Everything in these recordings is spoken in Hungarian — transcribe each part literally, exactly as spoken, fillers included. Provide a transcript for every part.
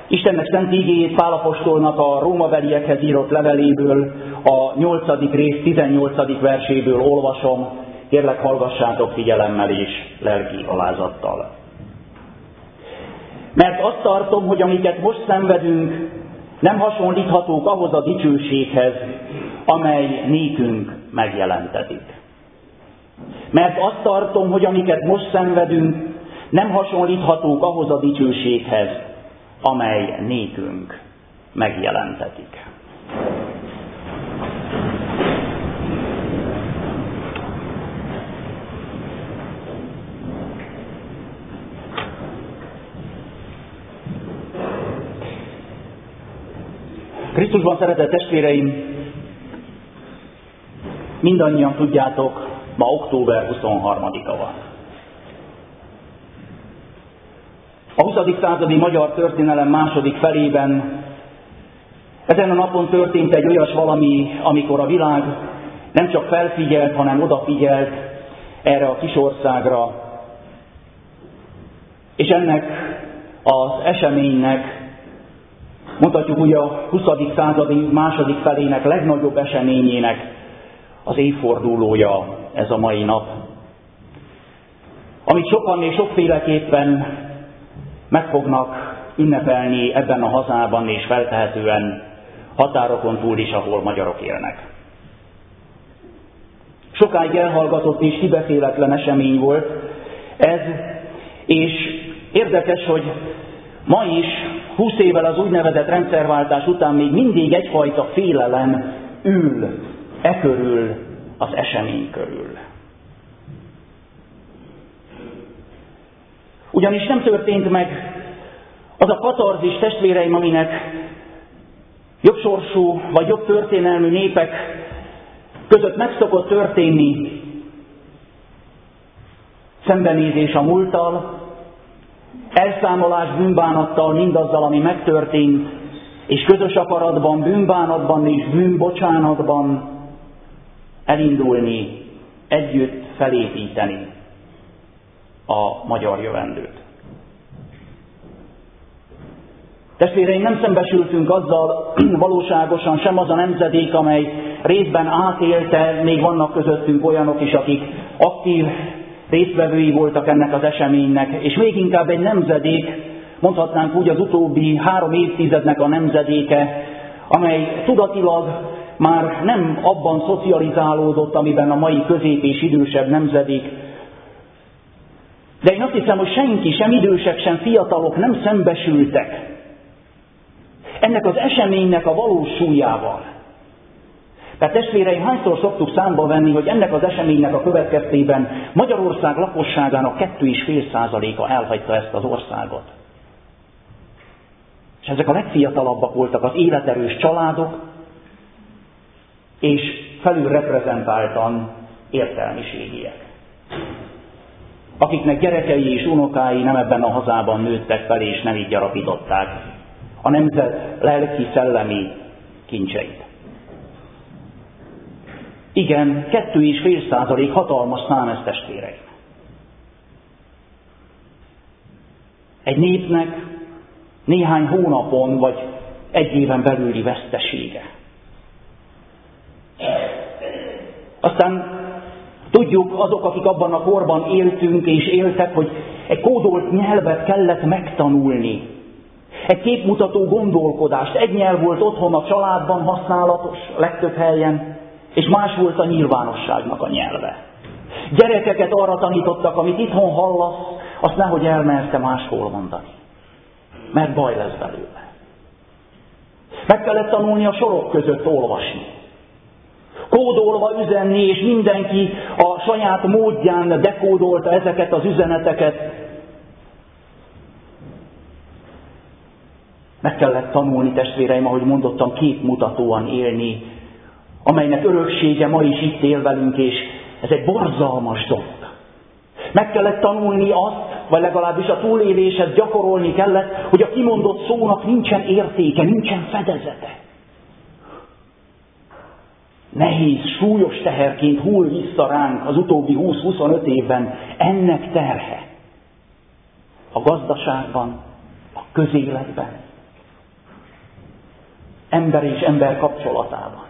Istennek szent igéjét Pál apostolnak a rómabeliekhez írott leveléből, a nyolcadik rész tizennyolcadik verséből olvasom, kérlek hallgassátok figyelemmel és lelki alázattal. Mert azt tartom, hogy amiket most szenvedünk, nem hasonlíthatók ahhoz a dicsőséghez, amely nékünk megjelentetik. Mert azt tartom, hogy amiket most szenvedünk, nem hasonlíthatók ahhoz a dicsőséghez, amely nékünk megjelentetik. Krisztusban szeretett testvéreim, mindannyian tudjátok, ma október huszonharmadika van. A huszadik századi magyar történelem második felében ezen a napon történt egy olyas valami, amikor a világ nem csak felfigyelt, hanem odafigyelt erre a kis országra, és ennek az eseménynek, mondhatjuk úgy a huszadik századi második felének legnagyobb eseményének az évfordulója ez a mai nap, amit sokan és sokféleképpen meg fognak ünnepelni ebben a hazában, és feltehetően határokon túl is, ahol magyarok élnek. Sokáig elhallgatott és kibeszéletlen esemény volt ez, és érdekes, hogy ma is, húsz évvel az úgynevezett rendszerváltás után még mindig egyfajta félelem ül e körül, az esemény körül. Ugyanis nem történt meg az a katarzis, testvéreim, aminek jobb sorsú vagy jobb történelmű népek között meg szokott történni, szembenézés a múlttal, elszámolás bűnbánattal mindazzal, ami megtörtént, és közös akaratban, bűnbánatban és bűnbocsánatban elindulni, együtt felépíteni a magyar jövendőt. Testvéreim, nem szembesültünk azzal valóságosan sem az a nemzedék, amely részben átélte, még vannak közöttünk olyanok is, akik aktív résztvevői voltak ennek az eseménynek, és még inkább egy nemzedék, mondhatnánk úgy az utóbbi három évtizednek a nemzedéke, amely tudatilag már nem abban szocializálódott, amiben a mai közép és idősebb nemzedék. De én azt hiszem, hogy senki, sem idősek, sem fiatalok nem szembesültek ennek az eseménynek a valós súlyával. Tehát testvéreim, hányszor szoktuk számba venni, hogy ennek az eseménynek a következtében Magyarország lakosságának kettő és fél százaléka elhagyta ezt az országot. És ezek a legfiatalabbak voltak az életerős családok, és felül reprezentáltan értelmiségiek, akiknek gyerekei és unokái nem ebben a hazában nőttek fel, és nem így gyarapították a nemzet lelki-szellemi kincseit. Igen, kettő és fél százalék hatalmas szám, ez, testvéreim. Egy népnek néhány hónapon vagy egy éven belüli vesztesége. Aztán tudjuk, azok, akik abban a korban éltünk és éltek, hogy egy kódolt nyelvet kellett megtanulni. Egy képmutató gondolkodást. Egy nyelv volt otthon a családban használatos, legtöbb helyen, és más volt a nyilvánosságnak a nyelve. Gyerekeket arra tanítottak, amit itthon hallasz, azt nehogy elmerte máshol mondani, mert baj lesz belőle. Meg kellett tanulni a sorok között olvasni, kódolva üzenni, és mindenki a saját módján dekódolta ezeket az üzeneteket. Meg kellett tanulni, testvéreim, ahogy mondottam, képmutatóan élni, amelynek öröksége ma is itt él velünk, és ez egy borzalmas dolog. Meg kellett tanulni azt, vagy legalábbis a túléléshez gyakorolni kellett, hogy a kimondott szónak nincsen értéke, nincsen fedezete. Nehéz, súlyos teherként hull vissza ránk az utóbbi húsz-huszonöt évben ennek terhe. A gazdaságban, a közéletben, ember és ember kapcsolatában.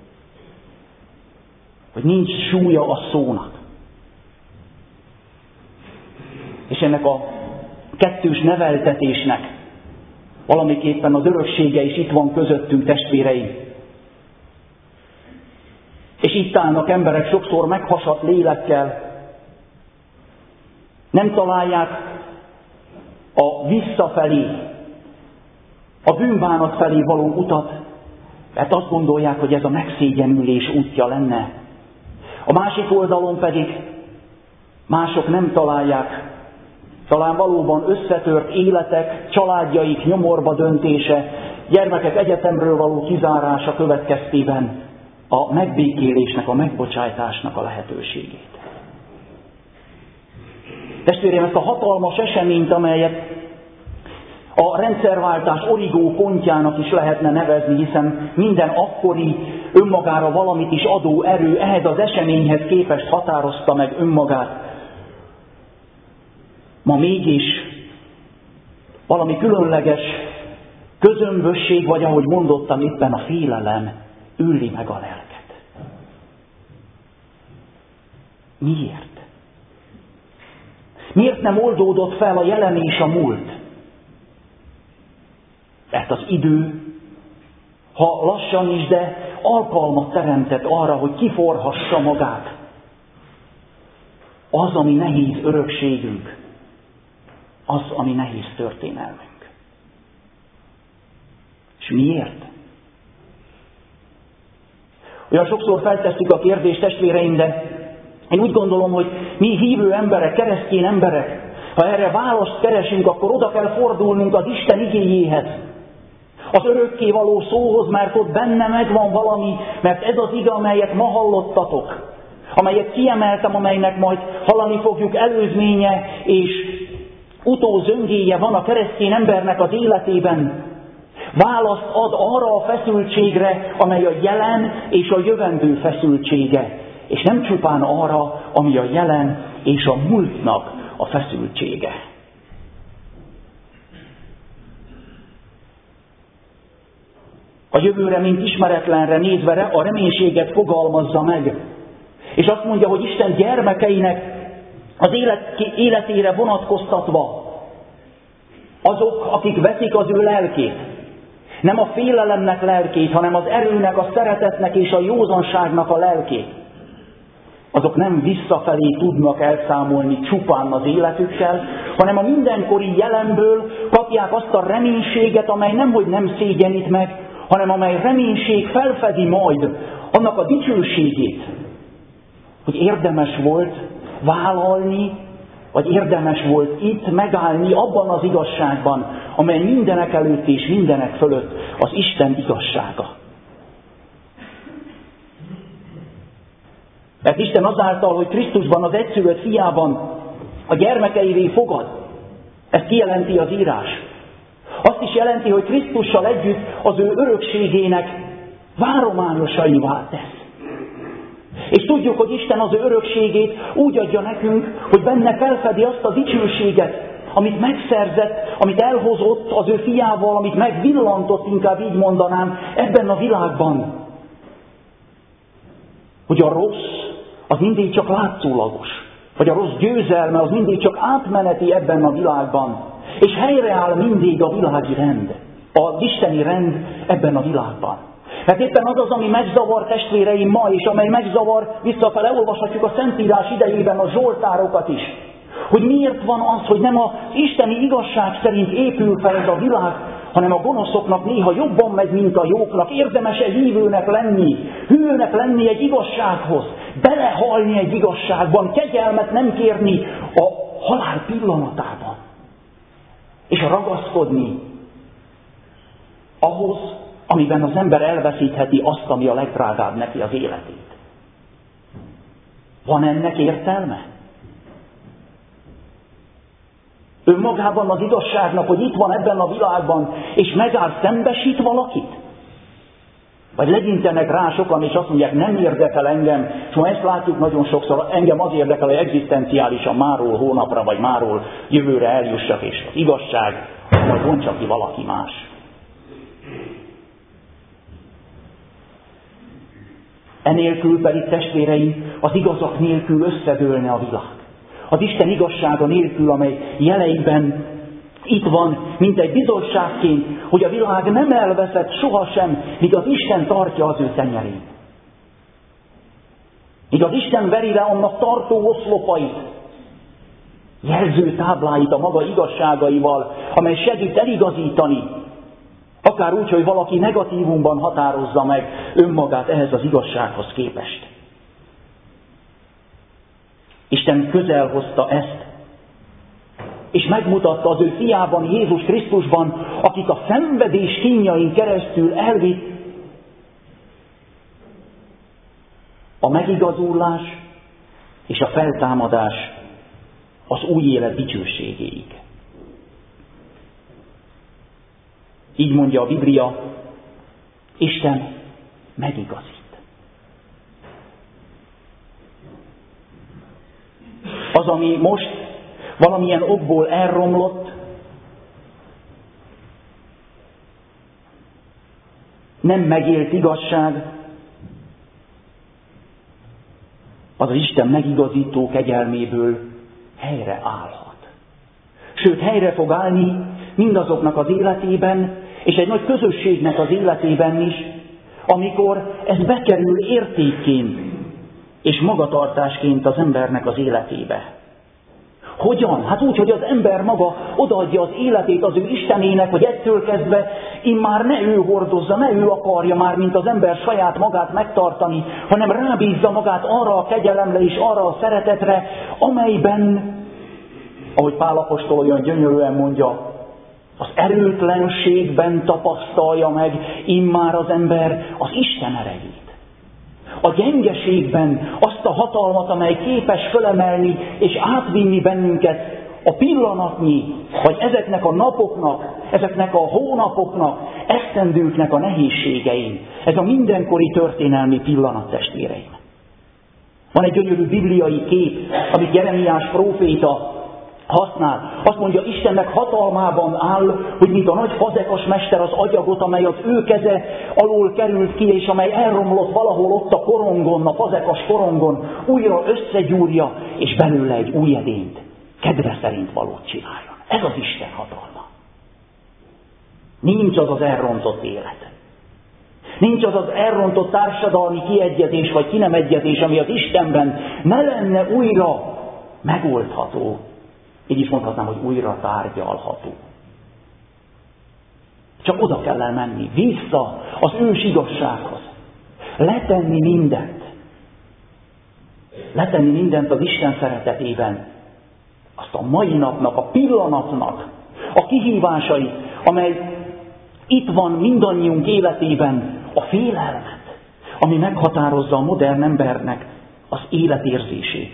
Hogy nincs súlya a szónak. És ennek a kettős neveltetésnek valamiképpen az öröksége is itt van közöttünk, testvéreim. És itt állnak emberek sokszor meghasadt lélekkel, nem találják a visszafelé, a bűnbánat felé való utat, mert azt gondolják, hogy ez a megszégyenülés útja lenne. A másik oldalon pedig mások nem találják, talán valóban összetört életek, családjaik nyomorba döntése, gyermekek egyetemről való kizárása következtében a megbékélésnek, a megbocsájtásnak a lehetőségét. Testvérem, ezt a hatalmas eseményt, amelyet a rendszerváltás origó pontjának is lehetne nevezni, hiszen minden akkori önmagára valamit is adó erő ehhez az eseményhez képest határozta meg önmagát. Ma mégis valami különleges közömbösség, vagy ahogy mondottam, éppen a félelem üli meg a lelket. Miért? Miért nem oldódott fel a jelen és a múlt? Mert az idő, ha lassan is, de alkalmat teremtett arra, hogy kiforhassa magát. Az, ami nehéz örökségünk, az, ami nehéz történelmünk. És miért? Olyan sokszor feltesszük a kérdést, testvéreim, de én úgy gondolom, hogy mi hívő emberek, keresztény emberek, ha erre választ keresünk, akkor oda kell fordulnunk az Isten igéjéhez, az örökkévaló szóhoz, mert ott benne megvan valami, mert ez az ige, amelyet ma hallottatok, amelyet kiemeltem, amelynek majd hallani fogjuk, előzménye és utózöngéje van a keresztény embernek az életében. Választ ad arra a feszültségre, amely a jelen és a jövendő feszültsége, és nem csupán arra, ami a jelen és a múltnak a feszültsége. A jövőre, mint ismeretlenre nézve a reménységet fogalmazza meg. És azt mondja, hogy Isten gyermekeinek az élet, életére vonatkoztatva azok, akik veszik az ő lelkét, nem a félelemnek lelkét, hanem az erőnek, a szeretetnek és a józanságnak a lelkét, azok nem visszafelé tudnak elszámolni csupán az életükkel, hanem a mindenkori jelenből kapják azt a reménységet, amely nemhogy nem szégyenít meg, hanem amely reménység felfedi majd annak a dicsőségét, hogy érdemes volt vállalni, vagy érdemes volt itt megállni abban az igazságban, amely mindenek előtt és mindenek fölött az Isten igazsága. Mert Isten azáltal, hogy Krisztusban, az egyszülött fiában a gyermekeivé fogad, ezt kijelenti az írás. Azt is jelenti, hogy Krisztussal együtt az ő örökségének várományosaivá tesz. És tudjuk, hogy Isten az ő örökségét úgy adja nekünk, hogy benne felfedi azt a dicsőséget, amit megszerzett, amit elhozott az ő fiával, amit megvillantott, inkább így mondanám, ebben a világban. Hogy a rossz az mindig csak látszólagos, vagy a rossz győzelme az mindig csak átmeneti ebben a világban, és helyreáll mindig a világi rend, az isteni rend ebben a világban. Mert éppen az az, ami megzavar, testvéreim, ma, és amely megzavar, visszafele olvashatjuk a Szentírás idejében a zsoltárokat is, hogy miért van az, hogy nem az isteni igazság szerint épül fel ez a világ, hanem a gonoszoknak néha jobban megy, mint a jóknak. Érdemes egy hívőnek lenni, hűnek lenni egy igazsághoz, belehalni egy igazságban, kegyelmet nem kérni a halál pillanatában, és ragaszkodni ahhoz, amiben az ember elveszítheti azt, ami a legdrágább neki az életét. Van ennek értelme? Önmagában az igazságnak, hogy itt van ebben a világban, és megáll, szembesít valakit? Vagy legyintenek rá sokan, és azt mondják, nem érdekel engem, és ma ezt látjuk nagyon sokszor, engem az érdekel, hogy egzisztenciálisan máról hónapra, vagy máról jövőre eljussak, és az igazság, majd bontsa ki valaki más. Enélkül pedig, testvéreim, az igazak nélkül összedőlne a világ. Az Isten igazsága nélkül, amely jeleiben itt van, mint egy bizonyságként, hogy a világ nem elveszett sohasem, míg az Isten tartja az ő tenyerét. Míg az Isten veri le annak tartó oszlopait, jelző tábláit a maga igazságaival, amely segít eligazítani, akár úgy, hogy valaki negatívumban határozza meg önmagát ehhez az igazsághoz képest. Isten közel hozta ezt, és megmutatta az ő fiában, Jézus Krisztusban, akik a szenvedés kínjain keresztül elvitt a megigazulás és a feltámadás az új élet dicsőségéig. Így mondja a Biblia, Isten megigazít. Az, ami most valamilyen okból elromlott, nem megélt igazság, az az Isten megigazító kegyelméből helyre állhat. Sőt, helyre fog állni mindazoknak az életében, és egy nagy közösségnek az életében is, amikor ez bekerül értékként és magatartásként az embernek az életébe. Hogyan? Hát úgy, hogy az ember maga odaadja az életét az ő Istenének, hogy ettől kezdve immár ne ő hordozza, ne ő akarja már, mint az ember saját magát megtartani, hanem rábízza magát arra a kegyelemre és arra a szeretetre, amelyben, ahogy Pál apostol olyan gyönyörűen mondja, az erőtlenségben tapasztalja meg immár az ember az Isten erejét. A gyengeségben azt a hatalmat, amely képes fölemelni és átvinni bennünket a pillanatnyi, vagy ezeknek a napoknak, ezeknek a hónapoknak, esztendőknek a nehézségein. Ez a mindenkori történelmi pillanat, testvéreim. Van egy gyönyörű bibliai kép, amit Jeremiás próféta használ. Azt mondja, Istennek hatalmában áll, hogy mint a nagy fazekas mester az agyagot, amely az ő keze alól került ki, és amely elromlott valahol ott a korongon, a fazekas korongon, újra összegyúrja, és belőle egy új edényt, kedve szerint valót csináljon. Ez az Isten hatalma. Nincs az az elrontott élet. Nincs az az elrontott társadalmi kiegyezés, vagy ki nem egyezés, ami az Istenben ne lenne újra megoldható. Így is mondhatnám, hogy újra tárgyalható. Csak oda kell elmenni, vissza az ős igazsághoz. Letenni mindent. Letenni mindent az Isten szeretetében. Azt a mai napnak, a pillanatnak a kihívásait, amely itt van mindannyiunk életében, a félelmet, ami meghatározza a modern embernek az életérzését.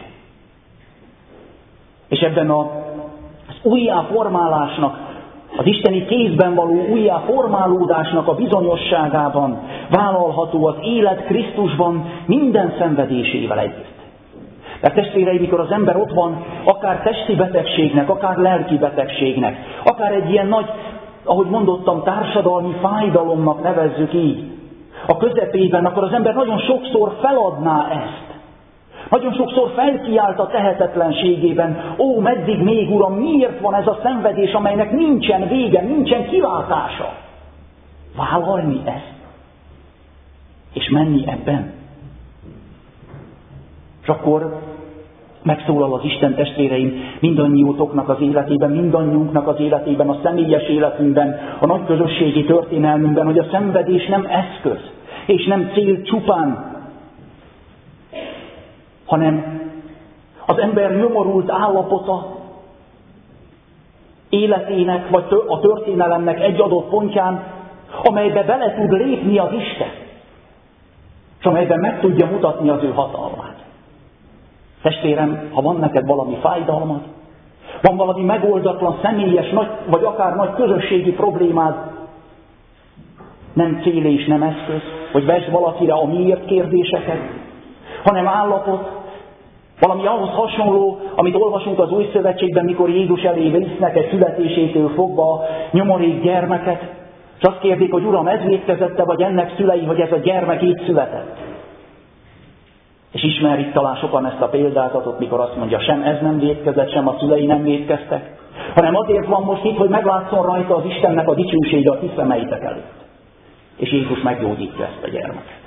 És ebben a, az újjáformálásnak, az isteni kézben való újjáformálódásnak a bizonyosságában vállalható az élet Krisztusban minden szenvedésével együtt. Mert testvéreim, mikor az ember ott van, akár testi betegségnek, akár lelki betegségnek, akár egy ilyen nagy, ahogy mondottam, társadalmi fájdalomnak nevezzük így, a közepében, akkor az ember nagyon sokszor feladná ezt. Nagyon sokszor felkiált a tehetetlenségében, ó, meddig még, Uram, miért van ez a szenvedés, amelynek nincsen vége, nincsen kilátása? Vállalni ezt, és menni ebben. És akkor megszólal az Isten, testvéreim, mindannyiótoknak az életében, mindannyiunknak az életében, a személyes életünkben, a nagy közösségi történelmünkben, hogy a szenvedés nem eszköz, és nem cél csupán, hanem az ember nyomorult állapota életének, vagy a történelemnek egy adott pontján, amelybe bele tud lépni az Isten, és amelyben meg tudja mutatni az ő hatalmát. Testvérem, ha van neked valami fájdalmad, van valami megoldatlan, személyes, nagy, vagy akár nagy közösségi problémád, nem cél és nem eszköz, hogy vesd valakire a miért kérdéseket, hanem állapot, valami ahhoz hasonló, amit olvasunk az Új Szövetségben, mikor Jézus elé visznek egy születésétől fogva nyomorék gyermeket, és azt kérdik, hogy Uram, ez vétkezette, vagy ennek szülei, hogy ez a gyermek így született. És ismerik talán sokan ezt a példázatot, mikor azt mondja, sem ez nem vétkezett, sem a szülei nem vétkeztek, hanem azért van most itt, hogy meglátszon rajta az Istennek a dicsősége a ti szemeitek előtt. És Jézus meggyógyítja ezt a gyermeket.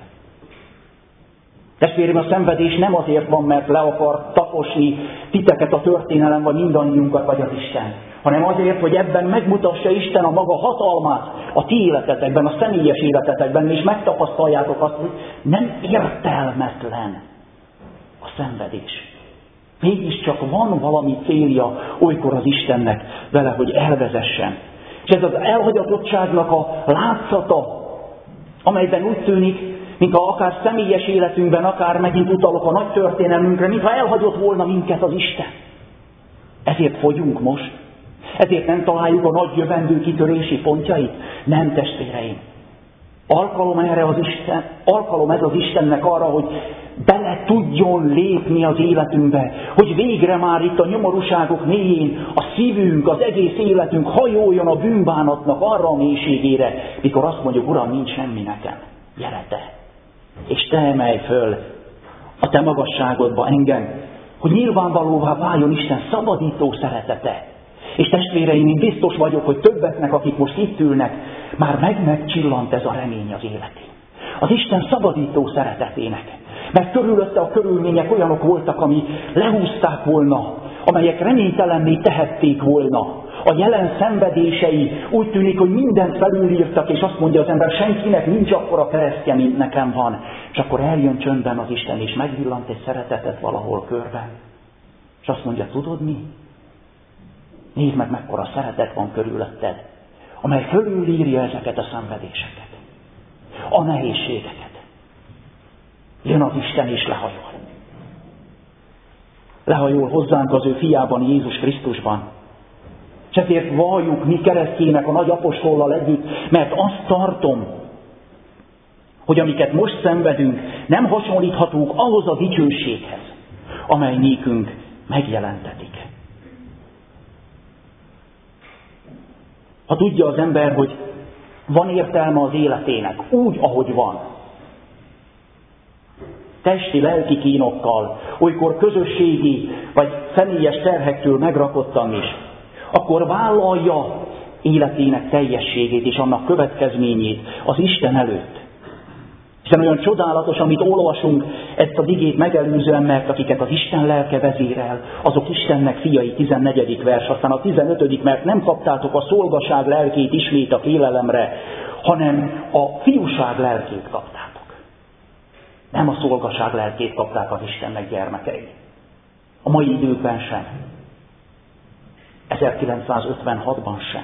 Testvérem, a szenvedés nem azért van, mert le akar taposni titeket a történelem, vagy mindannyiunkat, vagy az Isten, hanem azért, hogy ebben megmutassa Isten a maga hatalmát a ti életetekben, a személyes életetekben, és megtapasztaljátok azt, hogy nem értelmetlen a szenvedés. Mégiscsak van valami célja olykor az Istennek vele, hogy elvezessen. És ez az elhagyatottságnak a látszata, amelyben úgy tűnik, mintha akár személyes életünkben, akár megint utalok a nagy történelmünkre, mintha elhagyott volna minket az Isten. Ezért fogyunk most. Ezért nem találjuk a nagy jövendő kitörési pontjait. Nem, testvéreim. Alkalom erre az Isten, alkalom ez az Istennek arra, hogy bele tudjon lépni az életünkbe, hogy végre már itt a nyomorúságok mélyén a szívünk, az egész életünk hajoljon a bűnbánatnak arra a mélységére, mikor azt mondjuk, Uram, nincs semmi nekem, gyere te, és te emelj föl a te magasságodba engem, hogy nyilvánvalóvá váljon Isten szabadító szeretete. És testvéreim, én biztos vagyok, hogy többeknek, akik most itt ülnek, már meg-megcsillant ez a remény az életén. Az Isten szabadító szeretetének. Mert körülötte a körülmények olyanok voltak, ami lehúzták volna, amelyek reménytelenné tehették volna. A jelen szenvedései úgy tűnik, hogy mindent felülírtak, és azt mondja az ember, senkinek nincs akkora keresztje, mint nekem van. És akkor eljön csöndben az Isten, és megvillant egy szeretetet valahol körben. És azt mondja, tudod mi? Nézd meg, mekkora szeretet van körülötted, amely fölülírja ezeket a szenvedéseket, a nehézségeket. Jön az Isten és lehajol. Lehajol hozzánk az ő fiában, Jézus Krisztusban. És ezért valljuk mi keresztjének a nagy apostollal együtt, mert azt tartom, hogy amiket most szenvedünk, nem hasonlíthatók ahhoz a dicsőséghez, amely nékünk megjelentetik. Ha tudja az ember, hogy van értelme az életének, úgy, ahogy van, testi, lelki kínokkal, olykor közösségi vagy személyes terhektől megrakottan is, akkor vállalja életének teljességét és annak következményét az Isten előtt. Hiszen olyan csodálatos, amit olvasunk ezt a igét megelőzően, mert akiket az Isten lelke vezérel, azok Istennek fiai, tizennegyedik vers, aztán a tizenötödik mert nem kaptátok a szolgaság lelkét ismét a félelemre, hanem a fiúság lelkét kaptátok. Nem a szolgaság lelkét kapták az Istennek gyermekei. A mai időkben sem. ezerkilencszázötvenhatban sem.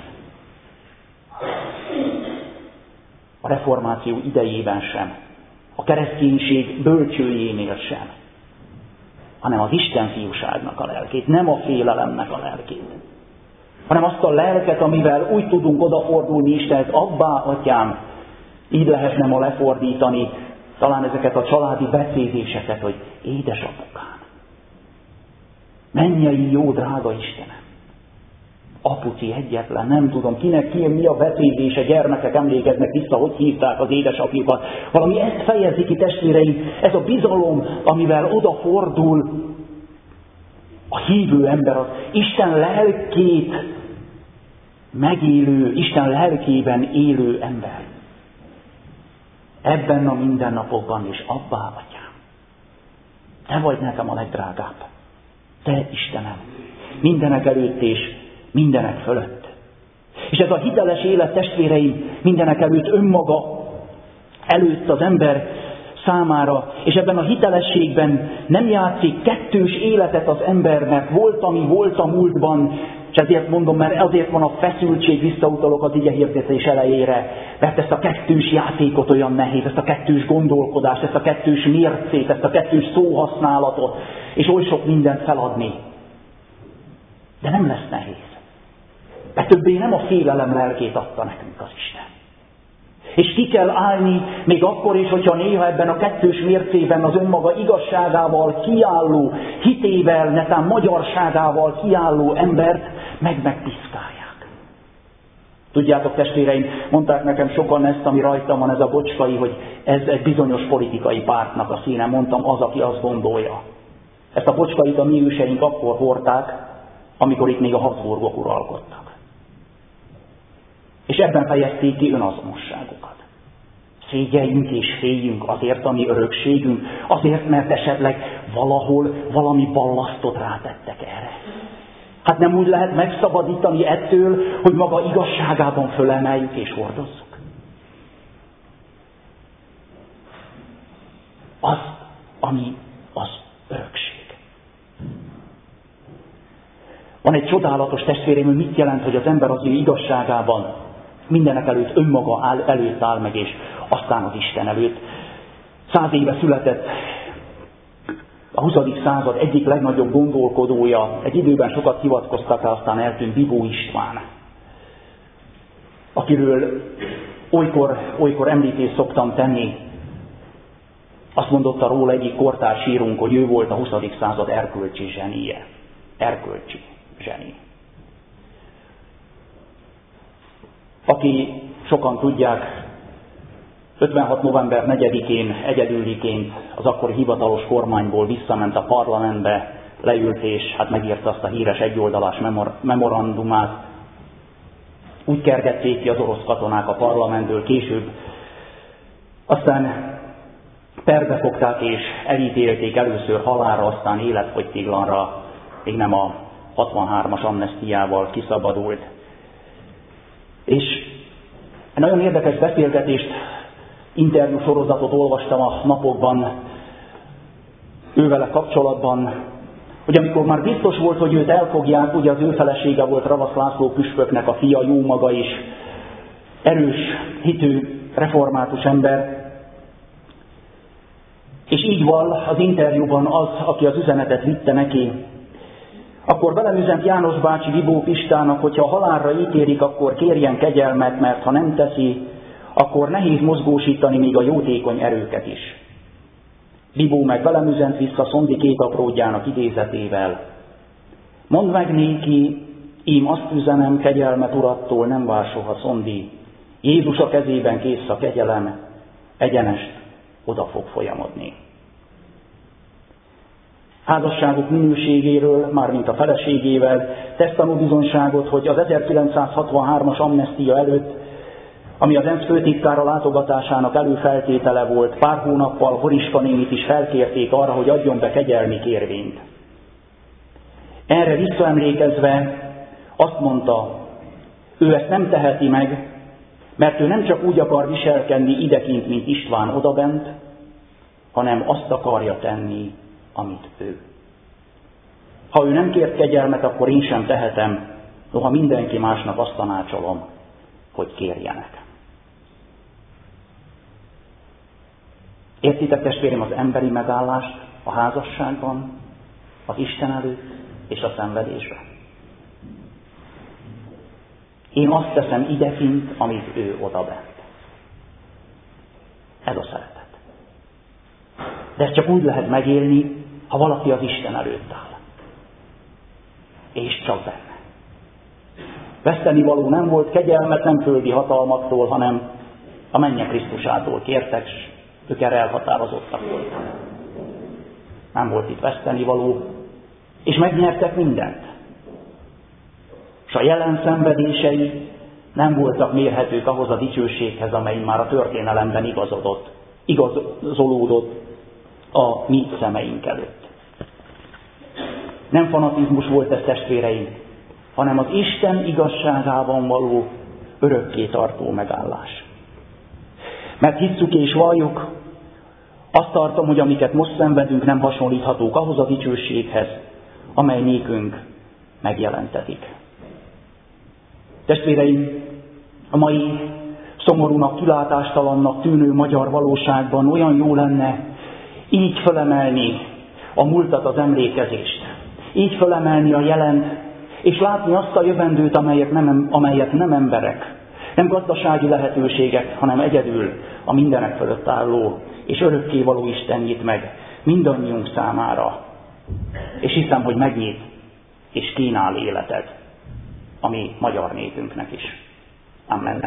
A reformáció idejében sem. A kereszténység bölcsőjénél sem. Hanem az Isten fiúságnak a lelkét, nem a félelemnek a lelkét. Hanem azt a lelket, amivel úgy tudunk odafordulni Istenhez, abbá, atyám, így lehetne ma lefordítani talán ezeket a családi becézéseket, hogy édesapukám, mennyei jó drága Istenem, apuci egyetlen, nem tudom, kinek ki, mi a becézése, gyermekek emlékeznek vissza, hogy hívták az édesapjukat. Valami ezt fejezi ki, testvéreim, ez a bizalom, amivel odafordul a hívő ember, az Isten lelkét megélő, Isten lelkében élő ember. Ebben a mindennapokban is, abbá, atyám, te vagy nekem a legdrágább. Te, Istenem, mindenek előtt és mindenek fölött. És ez a hiteles élet, testvéreim, mindenek előtt önmaga előtt az ember számára, és ebben a hitelességben nem játszik kettős életet az ember, mert volt, ami volt a múltban, és ezért mondom, mert azért van a feszültség, visszautalok az ige hirdetés elejére, mert ezt a kettős játékot olyan nehéz, ezt a kettős gondolkodást, ezt a kettős mércét, ezt a kettős szóhasználatot, és oly sok mindent feladni. De nem lesz nehéz. Mert többé nem a félelem lelkét adta nekünk az Isten. És ki kell állni, még akkor is, hogyha néha ebben a kettős mércében az önmaga igazságával kiálló, hitével, netán magyarságával kiálló embert meg megpiszkálják. Tudjátok, testvéreim, mondták nekem sokan ezt, ami rajtam van, ez a bocskai, hogy ez egy bizonyos politikai pártnak a színe. Mondtam, az, aki azt gondolja. Ezt a bocskait a mi őseink akkor hordták, amikor itt még a Habsburgok uralkodtak. És ebben fejezték ki önazonosságukat. Szégyeljünk és féljünk azért, ami örökségünk, azért, mert esetleg valahol valami ballasztot rátettek erre. Hát nem úgy lehet megszabadítani ettől, hogy maga igazságában fölemeljük és hordozzuk. Az, ami az örökség. Van egy csodálatos testvérem, hogy mit jelent, hogy az ember az ő igazságában mindenek előtt önmaga áll, előtt áll meg, és aztán az Isten előtt. Száz éve született a huszadik század egyik legnagyobb gondolkodója, egy időben sokat hivatkoztak rá, aztán eltűnt Bibó István, akiről olykor, olykor említést szoktam tenni. Azt mondotta róla egyik kortárs írunk, hogy ő volt a huszadik század erkölcsi zsenie. Erkölcsi zseni. Aki sokan tudják, ötvenhat november negyedikén egyedüliként az akkori hivatalos kormányból visszament a parlamentbe, leült és hát megírta azt a híres egyoldalás memor- memorandumát. Úgy kergették ki az orosz katonák a parlamentből, később aztán perbe fogták és elítélték először halálra, aztán életfogytiglanra, még nem a hatvanhármas amnesztiával kiszabadult. És egy nagyon érdekes beszélgetést, interjú sorozatot olvastam a napokban ővele kapcsolatban, hogy amikor már biztos volt, hogy őt elfogják, ugye az ő felesége volt Ravasz László püspöknek a fia, jó maga is, erős, hitű, református ember, és így van az interjúban az, aki az üzenetet vitte neki, akkor velem üzent János bácsi Bibó Pistának, hogyha halálra ítélik, akkor kérjen kegyelmet, mert ha nem teszi, akkor nehéz mozgósítani még a jótékony erőket is. Bibó meg velem üzent vissza Szondi két apródjának idézetével. Mondd meg néki, ím azt üzenem, kegyelmet urattól nem vár soha Szondi. Jézus a kezében kész a kegyelem, egyenest oda fog folyamodni. Házasságuk minőségéről, mármint a feleségével tesz tanúbizonyságot, hogy az ezerkilencszázhatvanhármas amnesztia előtt, ami az ENSZ főtitkára látogatásának előfeltétele volt, pár hónappal Horiska nénit is felkérték arra, hogy adjon be kegyelmi kérvényt. Erre visszaemlékezve azt mondta, ő ezt nem teheti meg, mert ő nem csak úgy akar viselkedni idekint, mint István odabent, hanem azt akarja tenni, amit ő. Ha ő nem kért kegyelmet, akkor én sem tehetem, noha mindenki másnak azt tanácsolom, hogy kérjenek. Értitek, testvérem, az emberi megállást a házasságban, az Isten előtt és a szenvedésben? Én azt teszem idekint, amit ő odabent. Ez a szeretet. De ezt csak úgy lehet megélni, ha valaki az Isten előtt áll. És csak benne. Vesztenivaló nem volt, kegyelmet nem földi hatalmaktól, hanem a mennyek Krisztusától kértek, s ők erre elhatározottak voltak. Nem volt itt vesztenivaló, és megnyertek mindent. És a jelen szenvedései nem voltak mérhetők ahhoz a dicsőséghez, amely már a történelemben igazodott, igazolódott a mi szemeink előtt. Nem fanatizmus volt ez, testvéreim, hanem az Isten igazságában való örökké tartó megállás. Mert hisszük és valljuk, azt tartom, hogy amiket most szenvedünk, nem hasonlíthatók ahhoz a dicsőséghez, amely nékünk megjelentetik. Testvéreim, a mai szomorúnak, kilátástalannak tűnő magyar valóságban olyan jó lenne így fölemelni a múltat, az emlékezést, így fölemelni a jelent, és látni azt a jövendőt, amelyet nem, amelyet nem emberek, nem gazdasági lehetőségek, hanem egyedül a mindenek fölött álló és örökkévaló Isten nyit meg mindannyiunk számára. És hiszem, hogy megnyit és kínál életet a mi magyar népünknek is. Amen.